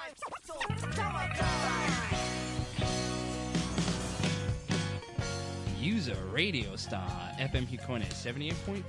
Use a radio star FM Hikone 78.2.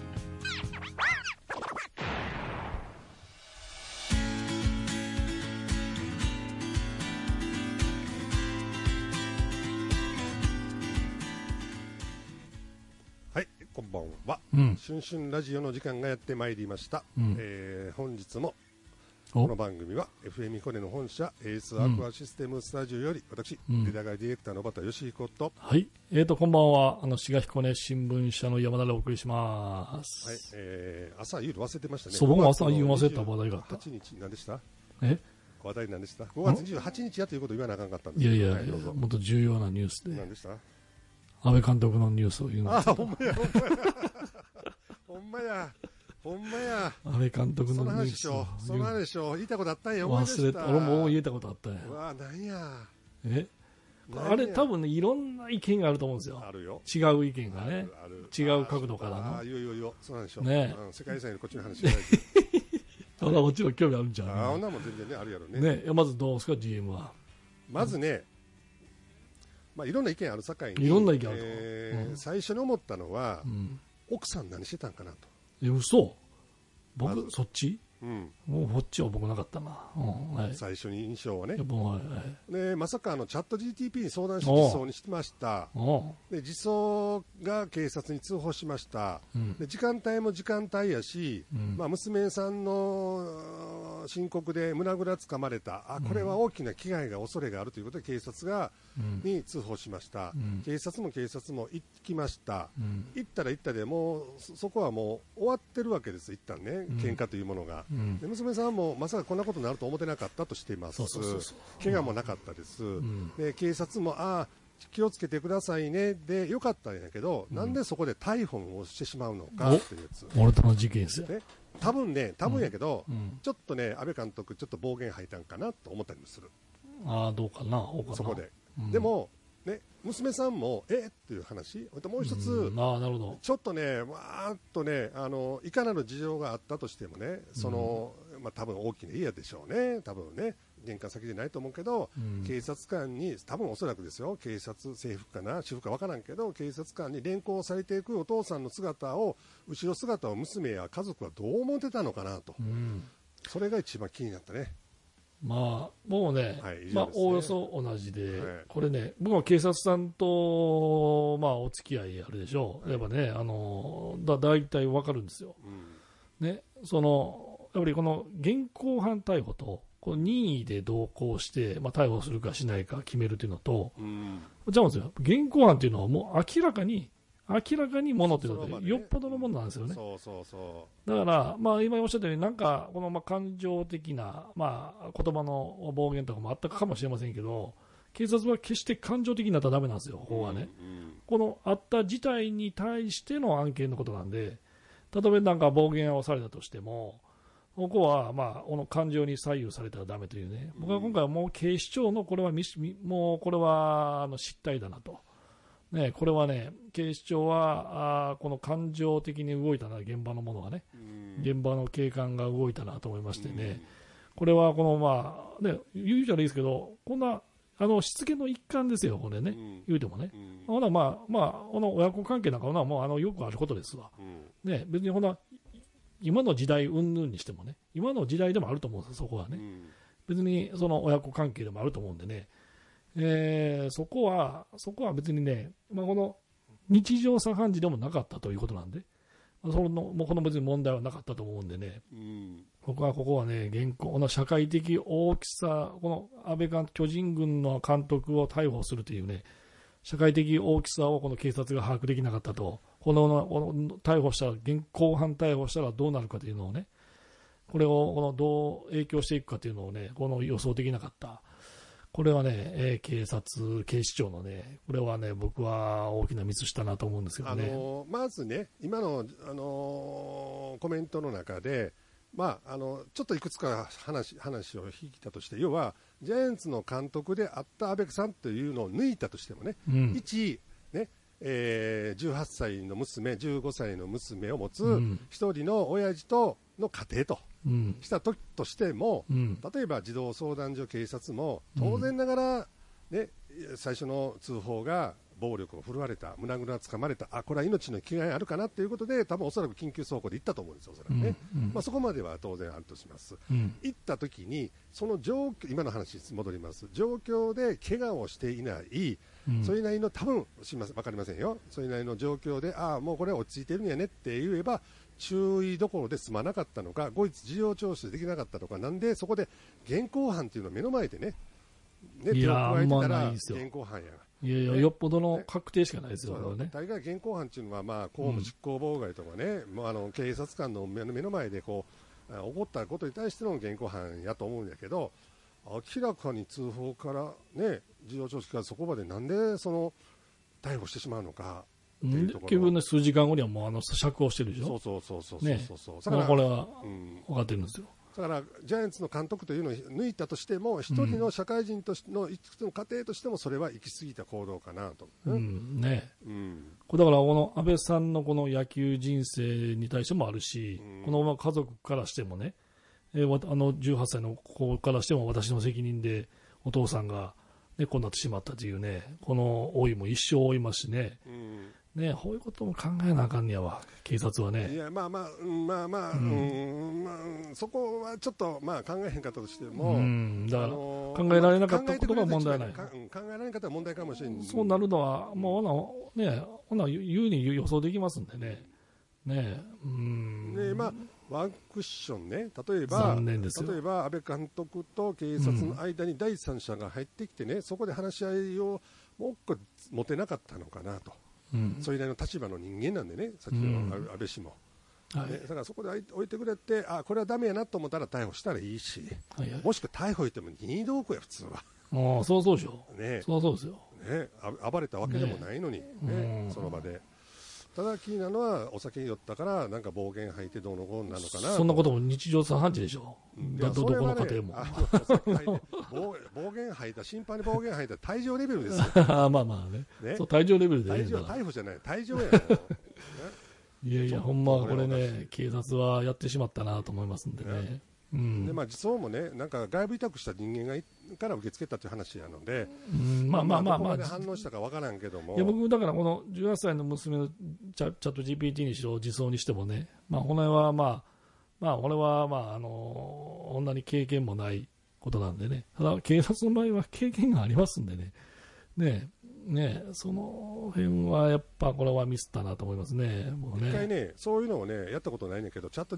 はい、こんばんは、シュンシュンラジオの時間がやってまいりました、本日もこの番組は FM 彦根の本社エースアクアシステムスタジオより私、出高ディレクターの小畑義彦と、 はい、こんばんは。滋賀彦根新聞社の山田でお送りします。 はい、朝言うの忘れてましたね。 そう、僕も朝言うの忘れた話題があった。 8日何でした？話題何でした？ 5 月28日やということを言わなあかんかったんですけど。 いやいや、もっと重要なニュースで。 何でした？ 安倍監督のニュースを言うの。 あ、ほんまやほんまやほんまや。安倍監督のニュース。その話でしょ。言いたことあったんや。 忘れた。俺も言えたことあったんや。 うわ、なんや。 あれ多分ね、いろんな意見があると思うんですよ。 あるよ。 違う意見がね。違う角度からの。 ああ、いよいよいよ。そうなんでしょう。 ね。 世界遺産よりこっちの話じゃないけど。 そんなこっちの興味あるんじゃん。 ああ、女も全然ね、あるやろね。 ね、まずどうですか、GM は。 まずね、まあいろんな意見あるさかいに。 いろんな意見あると。 最初に思ったのは、奥さん何してたんかなと。 嘘？僕、そっち？もうこっちは僕なかったな。 最初に印象はね。で、まさかチャット GTP に相談して実装にしました。で、実装が警察に通報しました。で、時間帯も時間帯やし、まあ娘さんの申告で胸ぐらつかまれた。あ、これは大きな危害が恐れがあるということで警察に通報しました。警察も行きました。行ったら行ったでもうそこはもう終わってるわけです。一旦ね、喧嘩というものが。で娘さんもまさかこんなことになると思ってなかったとしています。怪我もなかったです。で警察も気をつけてくださいねでよかったんやけど、なんでそこで逮捕をしてしまうのかっていうやつ。 俺との事件ですよ。 多分やけど、ちょっとね安倍監督ちょっと暴言吐いたんかなと思ったりもする。 どうかな。 そこで。でもね、娘さんもっていう話。もう一つ、 なるほど。 ちょっとね、わーっとね、いかなる事情があったとしてもね、まあ多分大きな家でしょうね、多分ね、玄関先じゃないと思うけど、警察官に、多分おそらくですよ、警察、制服かな、私服か分からんけど、警察官に連行されていくお父さんの姿を、後ろ姿を娘や家族はどう思ってたのかなと、それが一番気になったね。 もうね、おおよそ同じで、これね、僕は警察さんと、お付き合いあるでしょう。やっぱね、大体わかるんですよ。ね、やっぱりこの現行犯逮捕と、この任意で同行して、逮捕するかしないか決めるというのと、じゃあですよ、現行犯というのはもう明らかにものというので、よっぽどのものなんですよね。だから、今おっしゃったように、なんか、この感情的な、言葉の暴言とかもあったかもしれませんけど、警察は決して感情的になったらダメなんですよ、ここはね。このあった事態に対しての案件のことなんで、例えばなんか暴言をされたとしても、ここは、この感情に左右されたらダメというね。僕は今回はもう警視庁の、これは失態だなと。ね、これはね、警視庁はこの感情的に動いたな、現場のものがね、現場の警官が動いたなと思いましてね、これは言うじゃないですけど、こんなしつけの一環ですよ、これね、言うてもね、この親子関係なんかはもうよくあることですわ、ね、別に今の時代云々にしてもね、今の時代でもあると思うんですよ、そこはね、別にその親子関係でもあると思うんでね。そこは別にね、この日常茶飯事でもなかったということなんで、もうこの別に問題はなかったと思うんでね、僕はここはね、この社会的大きさ、この安倍巨人軍の監督を逮捕するというね、社会的大きさをこの警察が把握できなかったと、この逮捕したら、現行犯逮捕したらどうなるかというのをね、これをどう影響していくかというのをね、この予想できなかった。これはね、警視庁のね、これはね、僕は大きなミスしたなと思うんですけどね。 まずね、今の、コメントの中で、ちょっといくつか話を引いたとして、要は、ジャイアンツの監督であった安倍さんというのを抜いたとしてもね、一、ね、 18歳の娘、15歳の娘を持つ一人の親父との家庭としたとしても、例えば児童相談所、警察も当然ながら、ね、最初の通報が暴力を振るわれた、胸ぐらつかまれた、これは命の危害あるかなということで、多分おそらく緊急走行で行ったと思うんですよ、おそらくね。そこまでは当然あるとします。行った時に、その状況、今の話に戻ります、状況で怪我をしていない、それなりの、多分分かりませんよ、それなりの状況で、もうこれは落ち着いてるんやねって言えば、注意どころで済まなかったのか、後日事情聴取できなかったのか、なんでそこで現行犯っていうのを目の前でね、手を加えてたら現行犯や。 いやいや、よっぽどの確定しかないですよ、 大概現行犯っていうのは、公務執行妨害とかね、警察官の目の前で起こったことに対しての現行犯やと思うんだけど、明らかに通報からね、事情聴取からそこまでなんで逮捕してしまうのか。 結局ね、数時間後にはもう釈放してるでしょ。 そう。 だからこれは分かってるんですよ。 だからジャイアンツの監督というのを抜いたとしても、一人の社会人としての一つの家庭としても、それは行き過ぎた行動かなと。これだからこの安倍さんのこの野球人生に対してもあるし、この家族からしてもね、18歳の子からしても私の責任でお父さんが、ね、こうなってしまったというね、この老いも一生負いますしね。こういうことも考えなあかんねやわ、警察はね。 いや、そこはちょっと、考えへんかったとしても、 だから考えられなかったことが問題ない。 考えられなかったら問題かもしれない。 そうなるのは、もう優に予想できますんでね。 ワンクッションね、例えば安倍監督と警察の間に第三者が入ってきてね、そこで話し合いをもう持てなかったのかなと。それなりの立場の人間なんでね、さっきの安倍氏も。だからそこで置いてくれて、これはダメやなと思ったら逮捕したらいいし、もしくは逮捕しても任意同行や、普通は。 そうでしょ。そうですよ。 暴れたわけでもないのに、その場で。ただ気になるのは、お酒に酔ったからなんか暴言吐いてどうのこうなのかな。 そんなことも日常茶飯事でしょ。どこの家庭も。 暴言吐いた、審判に暴言吐いた退場レベルですよ。 退場レベルで。 逮捕じゃない、退場や。 いや、ほんまこれね、警察はやってしまったなと思いますんでね。 児相もね、なんか外部委託した人間がから受け付けたという話なので、どこまで反応したか分からんけども、 僕、だからこの18歳の娘のチャット GPT にしろ、児相にしてもね、これは俺はこんなに経験もないことなんでね、ただ、警察の場合は経験がありますんでね、その辺はやっぱこれはミスったなと思いますね。 一回ね、そういうのをね、やったことないんだけど、チャット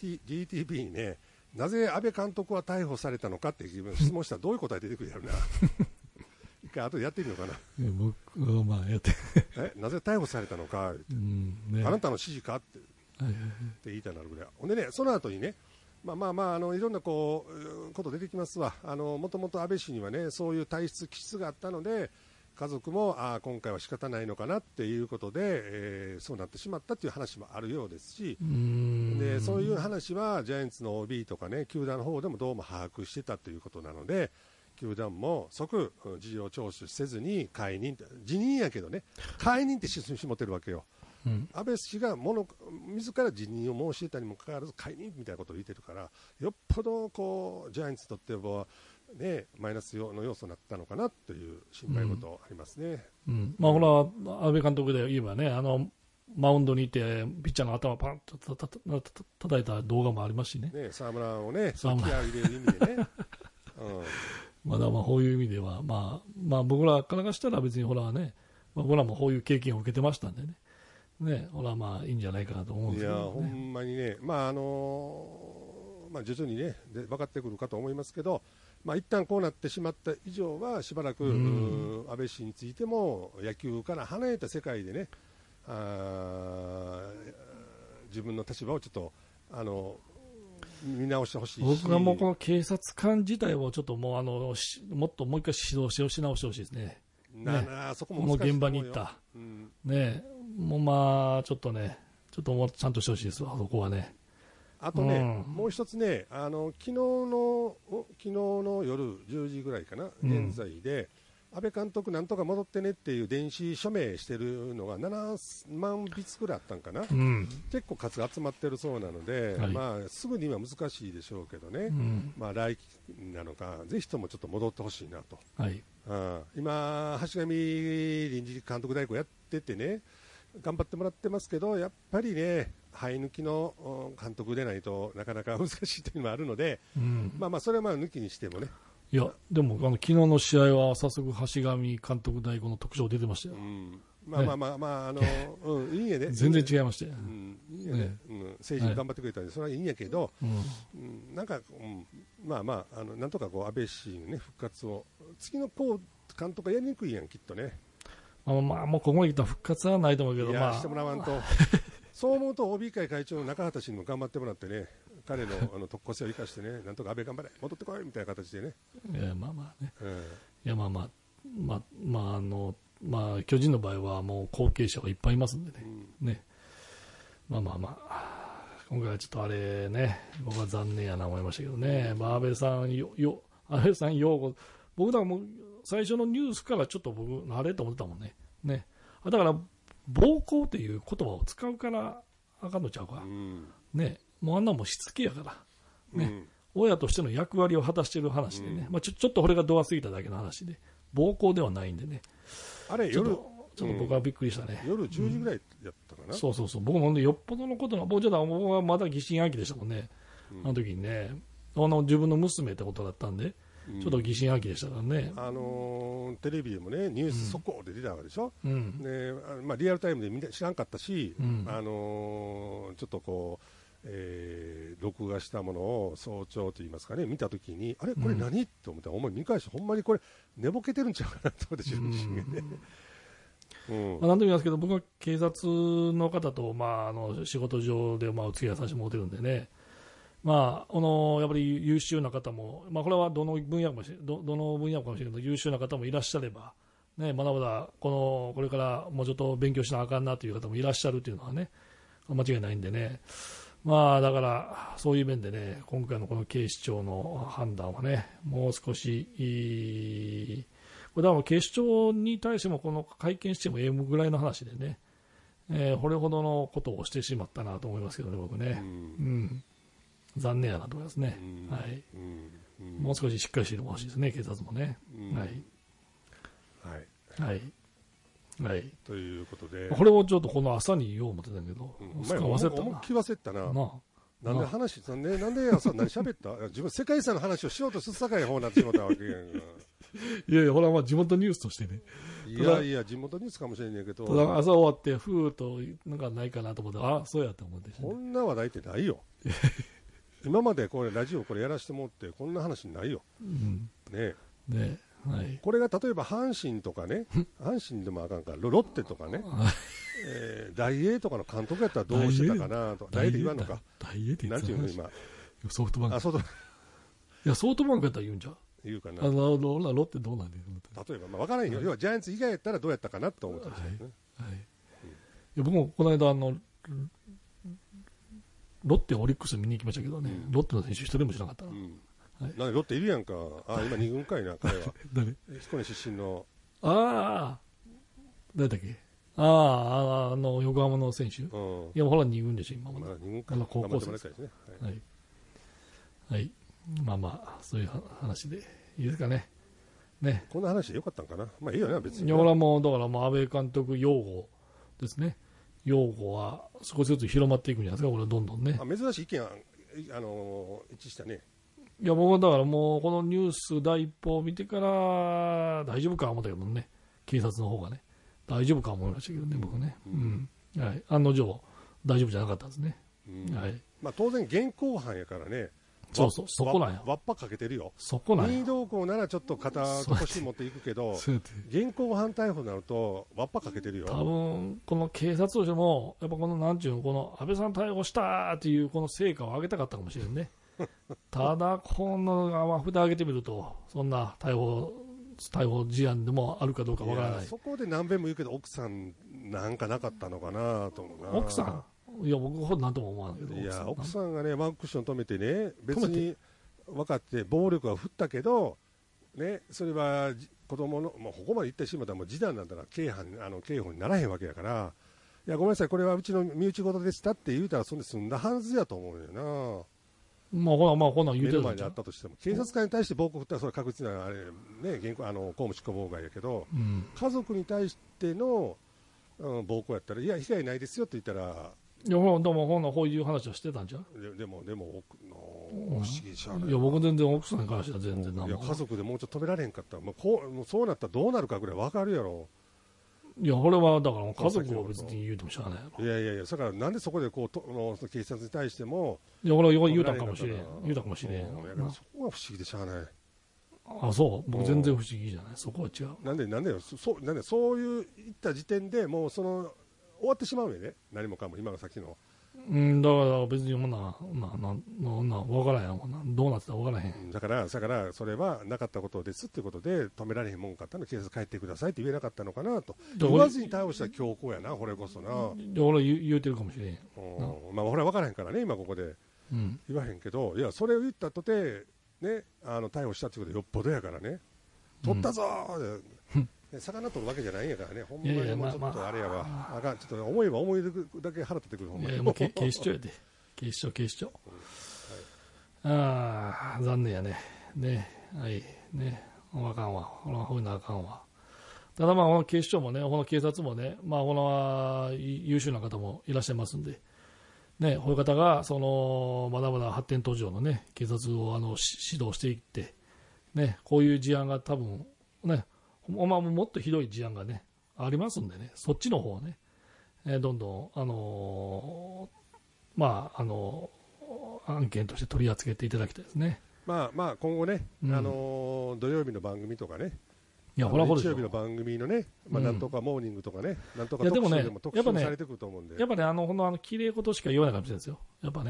GTP にね、なぜ安倍監督は逮捕されたのかって質問したらどういう答え出てくるやろな。一回後でやってみようかな。 やってなぜ逮捕されたのか、あなたの指示かって言いたいなるぐらい。ほんでね、その後にね、いろんなこと出てきますわ。もともと安倍氏にはね、そういう体質、気質があったので、家族も今回は仕方ないのかなっていうことで、そうなってしまったっていう話もあるようですし、でそういう話はジャイアンツの OB とかね、球団の方でもどうも把握してたということなので、球団も即事情聴取せずに解任、辞任やけどね、解任ってしてもてるわけよ。安倍氏が自ら辞任を申し出たにもかかわらず解任みたいなことを言ってるから、よっぽどジャイアンツにとってはマイナスの要素になったのかなという心配事ありますね。 これは安倍監督で言えばね、マウンドにいてピッチャーの頭をパンと叩いた動画もありますしね。 沢村をね、気合を入れる意味でね。 こういう意味では、僕らからしたら別に僕らもこういう経験を受けてましたんでね。いいんじゃないかなと思うんですけど、ね。 いや、ほんまにね、徐々にね、分かってくるかと思いますけど、一旦こうなってしまった以上は、しばらく、安倍氏についても、野球から離れた世界でね、自分の立場をちょっと、見直してほしいし。 僕はもうこの警察官自体をちょっともう、もっともう一回指導し直してほしいですね。 そこも難しいと思うよ。 もう現場に行った。ちょっとね、もうちゃんとしてほしいですわ、そこはね。 あとね、もう一つね、昨日の夜10時ぐらいかな、現在で、 安倍監督なんとか戻ってねっていう電子署名してるのが7万筆くらいあったんかな、結構数が集まってるそうなので、まあ、すぐには難しいでしょうけどね、まあ、来季なのか、ぜひともちょっと戻ってほしいなと、今、橋上臨時監督代行やっててね、頑張ってもらってますけど、やっぱりね、生え抜きの監督でないとなかなか難しいというのもあるので、まあまあ、それはまあ抜きにしてもね。 いや、でも昨日の試合は早速、橋上監督代行の特徴出てましたよ。 まあまあまあ、まあいいんやで、 全然違いましたよ。 いいんやで、政治頑張ってくれたんで、それはいいんやけど、なんか、まあまあ、なんとかこう安倍氏のね、復活を、次の監督はやりにくいやん、きっとね。 まあ、もうここまで来たら復活はないと思うけど、まあ、 してもらわんと、そう思うと、OB 会会長の中畑氏にも頑張ってもらってね。彼の特攻性を生かしてね、なんとか安倍頑張れ、戻ってこいみたいな形でね。 まあまあね。いやまあまあ巨人の場合はもう後継者がいっぱいいますんでね。まあまあまあ、今回はちょっとあれね、僕は残念やな思いましたけどね。まあ安倍さん擁護、僕だからもう最初のニュースからちょっと僕あれと思ってたもんね。だから暴行っていう言葉を使うからあかんのちゃうか。ね。もうあんなもんしつけやから、親としての役割を果たしている話でね、まあ、ちょっとこれが度が過ぎただけの話で、暴行ではないんでね、 あれ夜、 ちょっと僕はびっくりしたね、 夜10時ぐらいやったかな、 そう、僕もよっぽどのことな、僕はまだ疑心暗鬼でしたもんね、あの時にね、自分の娘ってことだったんで、ちょっと疑心暗鬼でしたからね。 テレビでもね、ニュース速報で出たわけでしょ、まあ、リアルタイムでみんな知らんかったし、ちょっとこう、録画したものを早朝といいますかね、見たときに、あれ、これ何、と思ったら、お前、見返して、ほんまにこれ、寝ぼけてるんちゃうかなと思って、自分自身がね。 何度も言いますけど、僕は警察の方と、まあ、仕事上で、まあ、お付き合いさせてもらってるんでね、まあ、やっぱり優秀な方も、まあ、これはどの分野かもしれないけど、優秀な方もいらっしゃれば、ね、まだまだこれからもうちょっと勉強しなあかんなという方もいらっしゃるというのはね、間違いないんでね、まあ、だからそういう面でね、今回のこの警視庁の判断はね、もう少しこれだから警視庁に対してもこの会見してもええぐらいの話でね、これほどのことをしてしまったなと思いますけどね、僕ね、残念やなと思いますね、もう少ししっかりしてほしいですね、警察もね。はい、 ということで、 これをちょっとこの朝に言おう思ってたんだけど、 忘れたな。思いっきり忘れたな。なんで朝何喋った自分世界遺産の話をしようとするさかい方になってしまったわけやんか。 いやいや、ほら、まあ地元ニュースとしてね。 いやいや、地元ニュースかもしれないけど。 ただ朝終わって、ふーっと、なんかないかなと思って、あ、そうやと思って。 こんな話題ってないよ。今までこれ、ラジオこれやらせてもらって、こんな話ないよ。ねえ。これが例えば阪神とかね、阪神でもあかんから、ロッテとかね、大英とかの監督やったらどうしてたかなとか、大英って言わんのか。 大英って言ってんの今。 ソフトバンク。いや、ソフトバンクやったら言うんじゃん。 言うかな。 ロッテどうなんで例えば、分からんよ。要はジャイアンツ以外やったらどうやったかなと思ったんですよね。 僕もこの間、ロッテ、オリックス見に行きましたけどね、ロッテの選手一人もしなかったな。 なんでロッテいるやんか。今2軍かいな、彼は。 誰彦根出身の。 誰だっけ横浜の選手。いや、ほら2軍でしょ、今も。 2軍か。 高校生ですね。はい。まあまあ、そういう話でいいですかね。 こんな話でよかったんかな。まあいいよね、別に。 俺はもう、だからもう安倍監督擁護ですね。擁護は少しずつ広まっていくんじゃないですか、これどんどんね。 珍しい意見、一致したね。 いや、僕はだからもう、このニュース第一報を見てから、大丈夫か思ったけどね、警察の方がね、大丈夫か思いましたけどね、僕ね。案の定、大丈夫じゃなかったんですね。 まあ当然、現行犯やからね。 そこなんや。 わっぱかけてるよ。 そこなんや。 任意同行ならちょっと肩と腰持っていくけど、現行犯逮捕になると、わっぱかけてるよ。 多分、この警察としても、やっぱこの、なんちゅう、この安倍さん逮捕したっていうこの成果を上げたかったかもしれんね。ただ、この札上げてみると、そんな逮捕事案でもあるかどうかわからない。 そこで何遍も言うけど、奥さんなんかなかったのかなと思うな。 奥さんいや、僕、なんとも思わないけど。 いや、奥さんがね、ワンクッション止めてね、別に分かって、暴力は振ったけど、 ね、それは子供の、ここまで言ってしまったらもう示談なんだから刑法にならへんわけやから、いやごめんなさいこれはうちの身内事でしたって言うたらそんで済んだはずやと思うよな。 ほな言うてる目の前であったとしても警察官に対して暴行ってそれは確実なあれね公務執行妨害やけど、家族に対しての、暴行やったらいや被害ないですよって言ったら。 いやでもこういう話はしてたんじゃん。 でも不思議ちゃうね。 いや僕全然奥さんに関しては全然いや家族でもうちょっと止められへんかったらもうそうなったらどうなるかぐらい分かるやろ。 いやこれはだから家族は別に言うてもしゃあないやろ。 いやだからなんでそこでこう警察に対してもいや俺は言うたかもしれんそこが不思議でしゃあない。 あそう僕全然不思議じゃない。そこは違う。 なんでそういう言った時点でもう終わってしまうよね。何もかも今の先の。 だから別に分からへんどうなってたか分からへん。 だからそれはなかったことですっていうことで止められへんもんかったの警察帰ってくださいって言えなかったのかなと言わずに対応した強行やなこれこそな。 俺言うてるかもしれん。 まあ俺は分からへんからね今ここで言わへんけど、いやそれを言ったとてね逮捕したっていうことでよっぽどやからね。取ったぞー魚取るわけじゃないんやからね。ほんまにもうちょっとあれやわ。あかんちょっと思えば思いだけ腹立ってくる。ほんまにもう警視庁やで。警視庁。ああ残念やね。はいね。あかんわ。ほいなあかんわ。ただこの警視庁もね、この警察もね、この優秀な方もいらっしゃいますんで、ね、こういう方がまだまだ発展途上のね警察を指導していって、ね、こういう事案が多分ね。もっとひどい事案がねありますんでね、そっちの方をね、どんどん案件として取り扱っていただきたいですね。 今後ね、土曜日の番組とかね、 日曜日の番組のね、なんとかモーニングとかね、なんとか特集でも特集されてくると思うんで、 やっぱね綺麗事しか言わないかもしれないですよ。やっぱ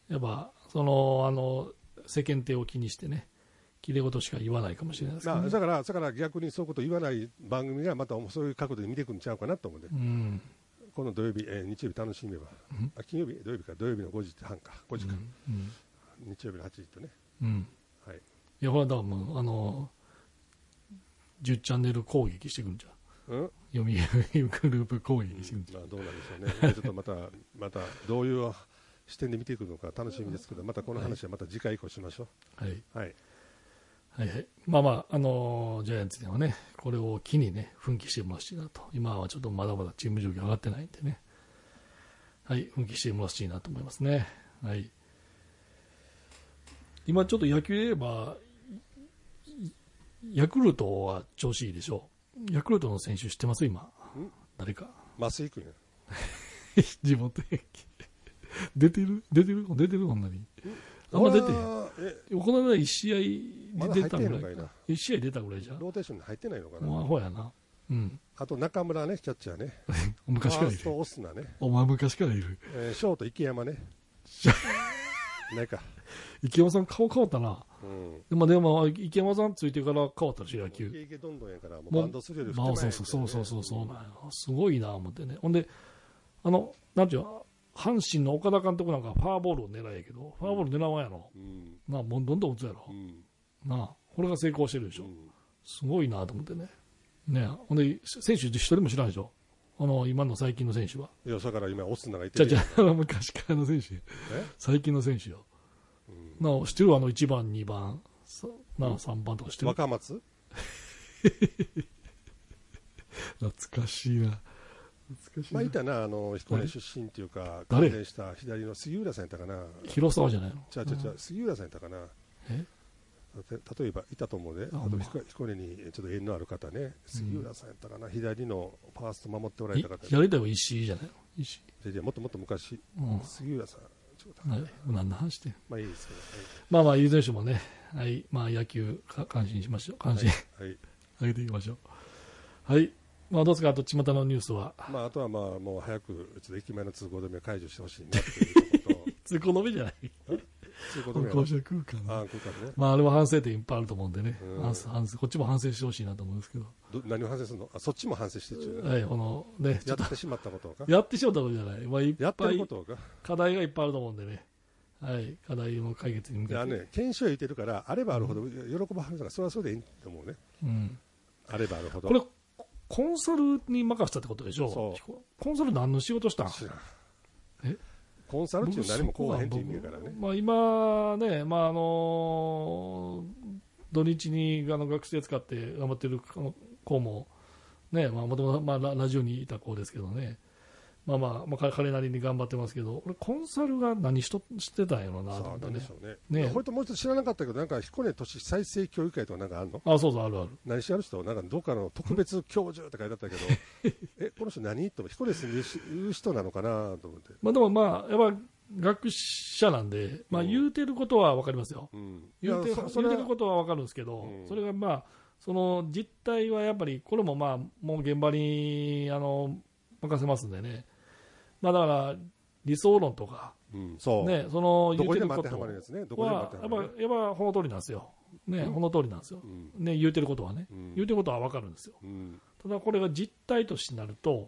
世間体を気にしてね。きれい事しか言わないかもしれないですけど、ね、 だから逆にそういうこと言わない番組がまたそういう角度で見てくるんちゃうかなと思うんで、この土曜日、日曜日楽しめば、金曜日土曜日の5時半か5時か、日曜日の8時とね、はい、 いやほらだからもう10チャンネル攻撃してくるんじゃん、読売グループ攻撃してくるんじゃん。 どうなんでしょうねちょっとまたどういう視点で見ていくのか楽しみですけど、またこの話はまた次回以降しましょう。はいジャイアンツではね、これを機にね、奮起してもらってほしいなと。今はちょっとまだまだチーム状況上がってないんでね。奮起してもらってほしいなと思いますね。今ちょっと野球で言えば、ヤクルトは調子いいでしょう。ヤクルトの選手知ってます今。誰か。 増井君や。 地元野球。出てるこんなに。あんま出てへん。この間1試合出たぐらいか。1試合出たぐらいじゃん。 ローテーションに入ってないのかな。 もうアホやな。 あと中村ね、キャッチャーね。 昔からいる。 ファーストオスナね。 お前昔からいる。 ショート池山ね。ないか。 池山さん顔変わったな。でも池山さんついてから変わったでしょ野球。 イケどんどんやからもうバンドするより太い。 そうすごいな思ってね。ほんでなんていうの。阪神の岡田監督なんかファーボールを狙えやけど、ファーボール狙わんやろ。もうどんどん打つやろ。これが成功してるでしょ。すごいなと思ってね。ほんで選手一人も知らんでしょ。今の最近の選手は。 いやだから今オスナがいてる。 昔からの選手。最近の選手よ。知ってる1番2番3番とか知ってる。 若松。 懐かしいな。 いたな彦根出身っていうか関連した左の杉浦さんやったかな。 広沢じゃないの。 杉浦さんやったかな。例えばいたと思うね。彦根にちょっと縁のある方ね。杉浦さんやったかな。左のファースト守っておられた方。 左では石井じゃないの。石井。 もっと昔杉浦さん。 何の話して。 いいですけど。 いずれにしてもね。野球関心しましょう。関心上げていきましょう。どうですか、あと巷のニュースは。 あとはもう早く駅前の通行止め解除してほしいなということと。 通行止めじゃない。 通行止め。 歩行者空間。 空間ね。 あれは反省点いっぱいあると思うんでね。こっちも反省してほしいなと思うんですけど。 何を反省するの？そっちも反省してちゅう。やってしまったことか。 やってしまったことじゃない。 やってることか。 課題がいっぱいあると思うんでね。 はい、課題の解決に向けて。 ね、検証言ってるから、あればあるほど喜ばはるから、それはそれでいいと思うね。うん。あればあるほど。 これ、コンサルに任せたってことでしょ。そう。コンサル何の仕事したん？ コンサルっていうのは何もこうへんって意味だからね。 まあ今ね、まあ土日に学生使って頑張ってる子も、ね、まあもともとラジオにいた子ですけどね。まあ彼なりに頑張ってますけど、俺コンサルが何してたんやろうなと思ってね。 そうね。ほんともう一つ知らなかったけど、なんか彦根都市再生教育会とかなんかあるの？ あ、そうそう、あるある。 何しやる人？なんかどっかの特別教授って書いてあったけど、この人何？と彦根住んでる人なのかなと思って。 まあでもまあやっぱ学者なんで、まあ言うてることはわかりますよ。言うてることはわかるんですけど、それがまあその実態はやっぱりこれもまあもう現場に任せますんでね。まあだから理想論とか、ね、その言ってることはやっぱこの通りなんですよ。ね、この通りなんですよ。ね、言うてることはね、言うてることはわかるんですよ。ただこれが実態としてなると、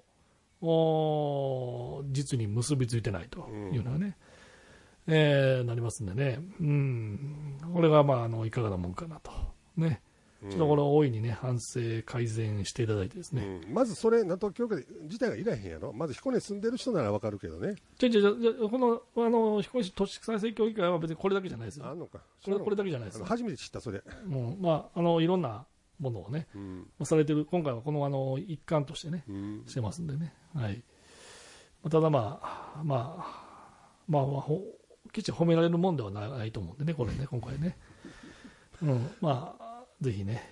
実に結びついてないというのはね、なりますんでね、これがまあいかがなもんかなとね。ちょっとこれを大いにね、反省、改善していただいてですね。 まずそれ、納得協会自体がいらへんやろ。まず彦根住んでる人ならわかるけどね。 この彦根市都市再生協議会は別にこれだけじゃないですよ。 あんのか。 これだけじゃないですよ。 初めて知った、それ。 まあ、いろんなものをね、されてる、今回はこの一環としてね、してますんでね。はい。ただまあ、きっちり褒められるもんではないと思うんでね、これね、今回ね。まあ、ぜひね、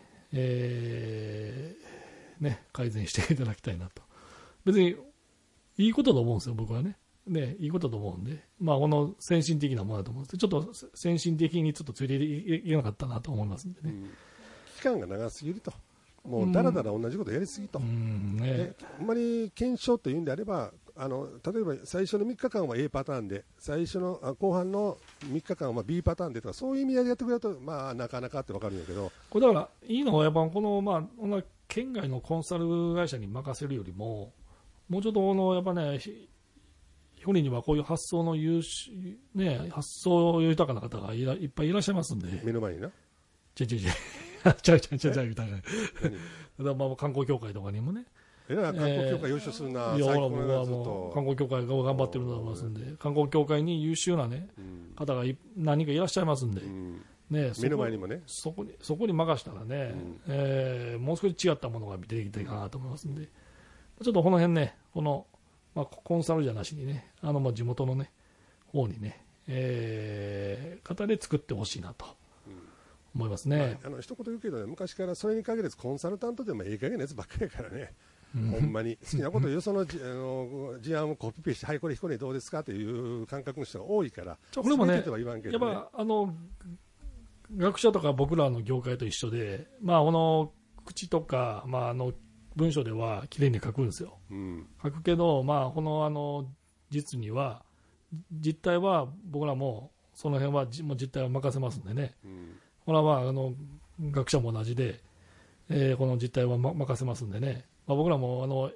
改善していただきたいなと。別にいいことだと思うんですよ、僕はね。いいことだと思うんで、まあこの先進的なものだと思うんです。ちょっと先進的にちょっとついていけなかったなと思いますんでね。 期間が長すぎると。もうだらだら同じことやりすぎと。あんまり検証というんであれば、例えば最初の3日間は A パターンで、最初の後半の3日間は B パターンでとか、そういう意味合いでやってくれると、まあ、なかなかって分かるんやけど、 これだから、いいのは、やっぱこの、まあ、県外のコンサル会社に任せるよりも、もうちょっとやっぱね、彦根にはこういう発想の発想豊かな方がいっぱいいらっしゃいますんで、 目の前にな。 ちゃみたいな。まあ観光協会とかにもね。 観光協会優秀するな。 いや、僕はもう観光協会が頑張ってると思いますんで、観光協会に優秀なね、方が何人かいらっしゃいますんで、 目の前にもね。 そこに任したらね、もう少し違ったものが出てきたかなと思いますんで、ちょっとこの辺ね、まあ、コンサルじゃなしにね、まあ地元のね、方にね、方で作ってほしいなと。思いますね。 一言言うけどね、昔からそれに限らずコンサルタントでもいい加減なやつばっかりやからね、ほんまに好きなこと言う、その事案をコピペして、はい、これ彦根どうですかという感覚の人が多いから、 これもね、やっぱ学者とか僕らの業界と一緒で、まあ口とか、まあ文章ではきれいに書くんですよ。書くけど、まあ実には実態は僕らもその辺はもう実態は任せますんでね。これはまあ学者も同じで、この実態は任せますんでね、まあ、僕らも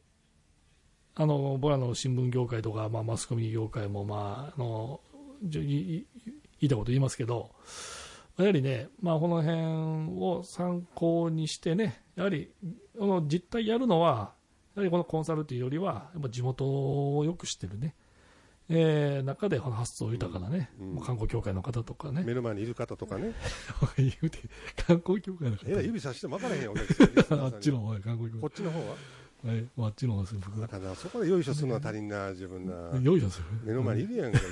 僕らの新聞業界とか、まあ、マスコミ業界も、まあ、言いたこと言いますけど、やはりね、まあ、この辺を参考にしてね、やはり実態やるのは、やはりこのコンサルというよりは、やっぱ地元をよく知ってるね。中で発想豊かなね、観光協会の方とかね、 目の前にいる方とかね、 言うて観光協会の方、 指さしても分からへんよ、 あっちの方は観光協会、 こっちの方は、 あっちの方です、僕だからそこでよいしょするのは足りんな、自分な、 よいしょする、 目の前にいるやんか、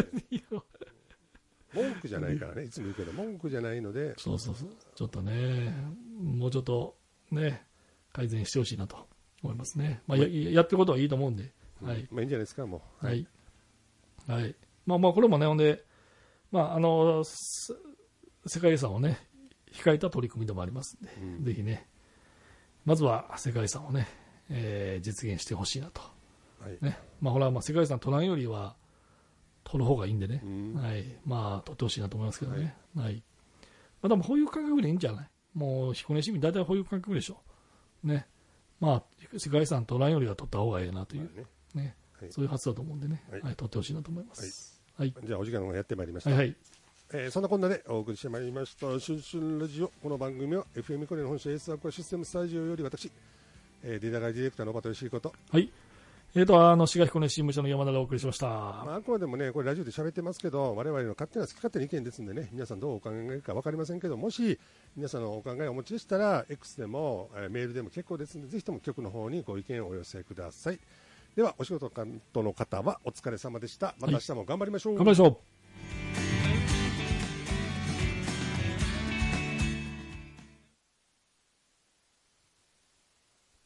文句じゃないからね、いつも言うけど、文句じゃないので、 そう、ちょっとね、もうちょっとね、改善してほしいなと思いますね、まあ、やってることはいいと思うんで、 まあいいんじゃないですか、もう。 はい。まあこれもね、ほんで、まあ世界遺産をね、控えた取り組みでもありますんで、ぜひね、まずは世界遺産をね、実現してほしいなと。ね。まあほら、世界遺産取らんよりは、取る方がいいんでね。はい。まあ取ってほしいなと思いますけどね。はい。まあでもこういう感覚でいいんじゃない？もう彦根市民大体こういう感覚でしょ。ね。まあ世界遺産取らんよりは取った方がいいなという。ね。そういう発だと思うんでね、取ってほしいなと思います。 はい、 じゃあお時間がやってまいりました。 はいはい、 そんなこんなでお送りしてまいりましたシュンシュンラジオ。この番組は FM コネの本社エースアクアシステムスタジオより私、データ会ディレクターの小畑義彦と、 はい、滋賀彦根新聞社の山田でお送りしました。 あくまでもね、これラジオで喋ってますけど、我々の勝手な好き勝手な意見ですんでね、皆さんどうお考えか分かりませんけど、もし皆さんのお考えをお持ちでしたら X でも、メールでも結構ですので、ぜひとも局の方にご意見をお寄せください。ではお仕事担当の方はお疲れ様でした。また明日も頑張りましょう。 頑張りましょう。